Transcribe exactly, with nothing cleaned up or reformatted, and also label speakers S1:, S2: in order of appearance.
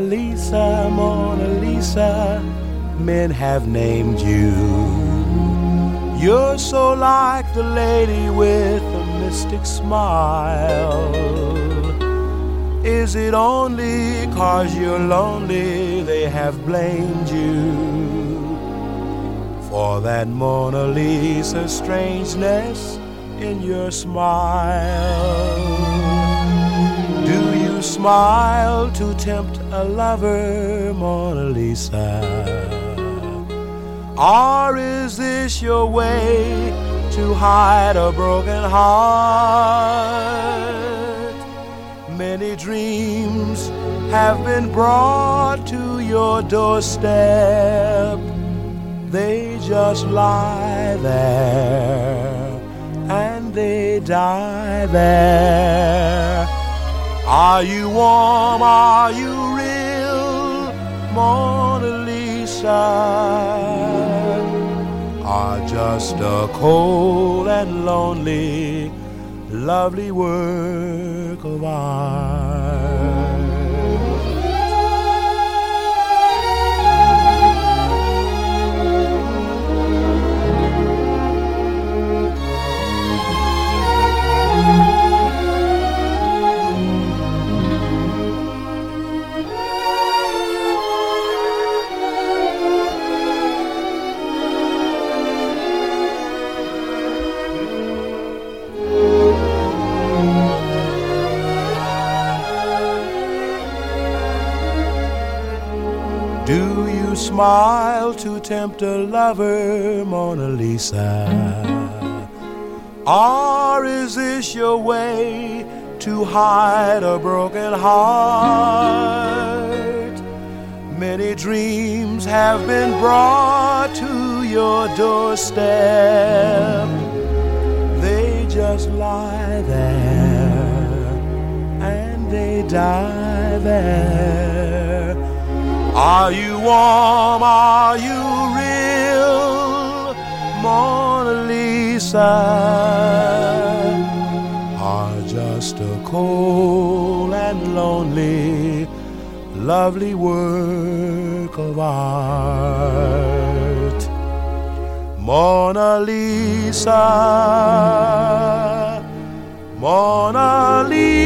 S1: Lisa, Mona Lisa, men have named you. You're so like the lady with the mystic smile. Is it only 'cause you're lonely they have blamed you for that Mona Lisa strangeness in your smile? Do you smile to tempt a lover, Mona Lisa? Or is this your way to hide a broken heart? Many dreams have been brought to your doorstep. They just lie there and they die there. Are you warm? Are you real, Mona Lisa? Or just a cold and lonely, lovely work of art? Do you smile to tempt a lover, Mona Lisa? Or is this your way to hide a broken heart? Many dreams have been brought to your doorstep. They just lie there and they die there. Are you warm? Are you real, Mona Lisa? Or just a cold and lonely, lovely work of art? Mona Lisa, Mona Lisa.